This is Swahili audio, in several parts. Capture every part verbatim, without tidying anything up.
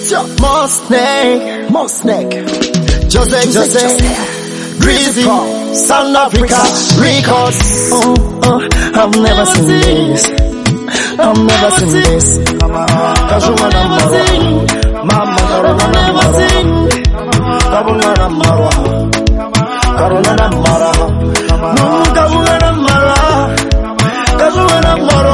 More snake, more snake. Jose, Jose, Breezy, South Africa, Records. Oh, oh, I've never seen this. I've never seen this. Kajuma na marwa, mama karuna na marwa, kabuna na marwa, karuna na marwa, mama kabuna na marwa, kajuma na marwa,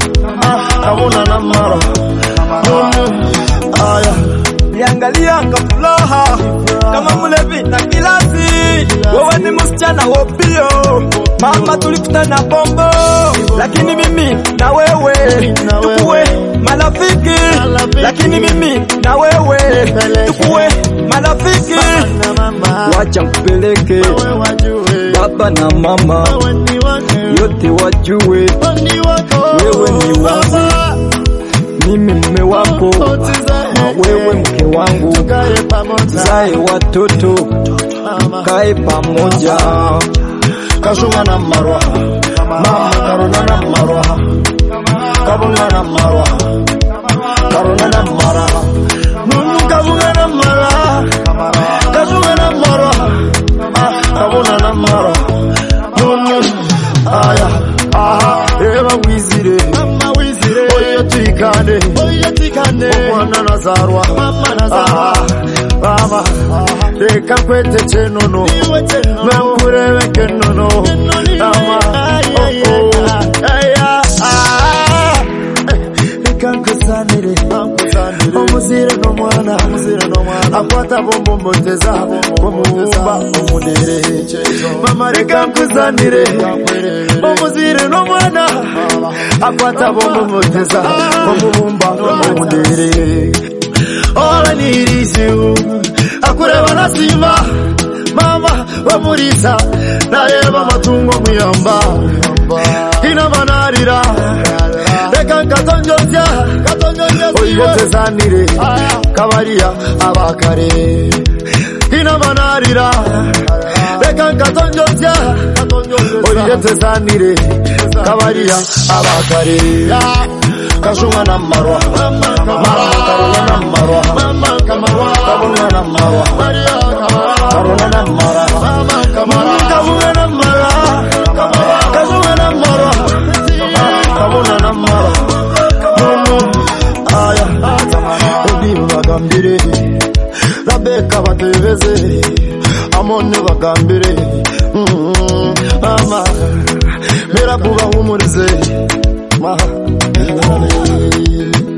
kabuna na marwa, mama aya. Niangalia kafuraha kama mlevi na kilasi, wewe ni msichana wopio, mama tulikutana bombo, lakini mimi na wewe tukue marafiki, lakini mimi na wewe tukue marafiki. Wacha mpeleke baba na mama yote wajue wewe ni wangu, mimi mume wako, wewe mke wangu, zae watoto, kae pamoja. Kajuma na marwa, mama karuna na marwa, kabuna na marwa, karuna na marwa, mama kabuna na marwa, kajuma na marwa, kabuna na marwa, mama aya. Aha, eba wizire, mama wizire, oye tikane, oye tikane, mwana nazarwa, mama nazarwa, mama, eka kwete chenono, mkurebe kenono, mama, oh oh, aya, ah, eka kusanire, omuzire no mwana, omuzire no mwana, akwata bombo mboteza, bombo mbomba, omudere, mama eka kusanire, omuzire no mwana, akwata bombo mboteza, bombo mbomba, omudere. All I need is you. Akureba na simba, mama wamurisa, na yeba matungo muyamba, ina manarira, reka katonjozya, oyete zanire, kabaria abakare, ina manarira, reka katonjozya, oyete zanire, kabaria abakare. Kajuma na marwa, mama karuna na marwa, kabuna na marwa, karuna na marwa, mama kabuna na marwa, kajuma na marwa, kabuna na marwa, mama aya. Ebi bagambire, Rebecca batebeze, amone bagambire, mama mera buba humurize. Ma